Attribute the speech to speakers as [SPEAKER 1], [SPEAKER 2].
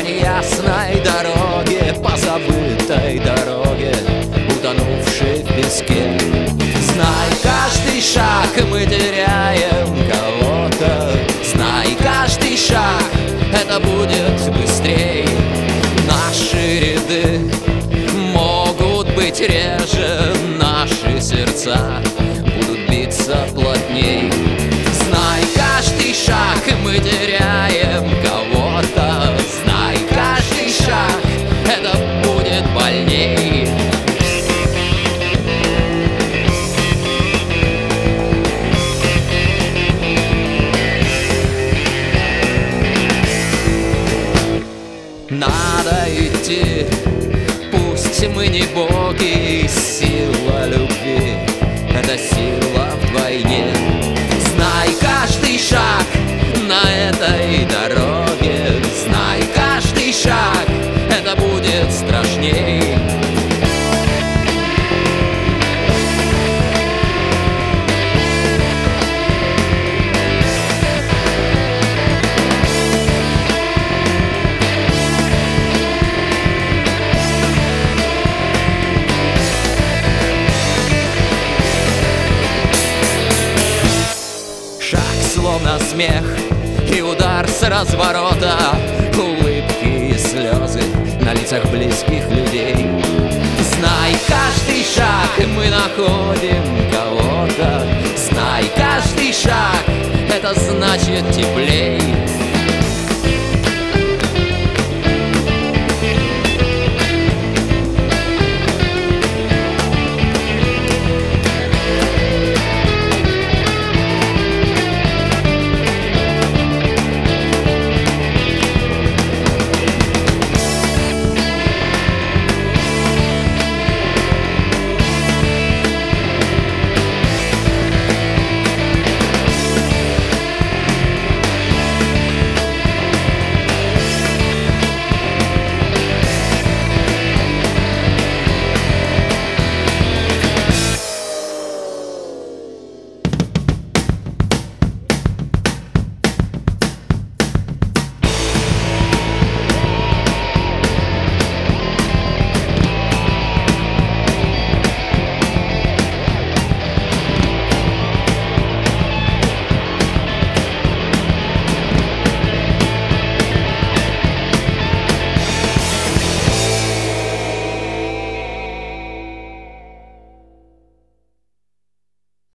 [SPEAKER 1] неясной дороге, по забытой дороге, утонувшей в песке. Знай, каждый шаг мы теряем кого-то. Знай, каждый шаг это будет быстрей. Наши ряды могут быть реже, наши сердца будут биться плотней. Знай, каждый шаг мы теряем кого-то. Знай, каждый шаг это будет больней. Надо идти, пусть мы не боги. Сила любви — это сила вдвойне. Знай, каждый шаг на этой дороге. Знай, каждый шаг это будет страшней. Словно смех и удар с разворота, улыбки и слезы на лицах близких людей. Знай, каждый шаг мы находим кого-то. Знай, каждый шаг это значит теплей.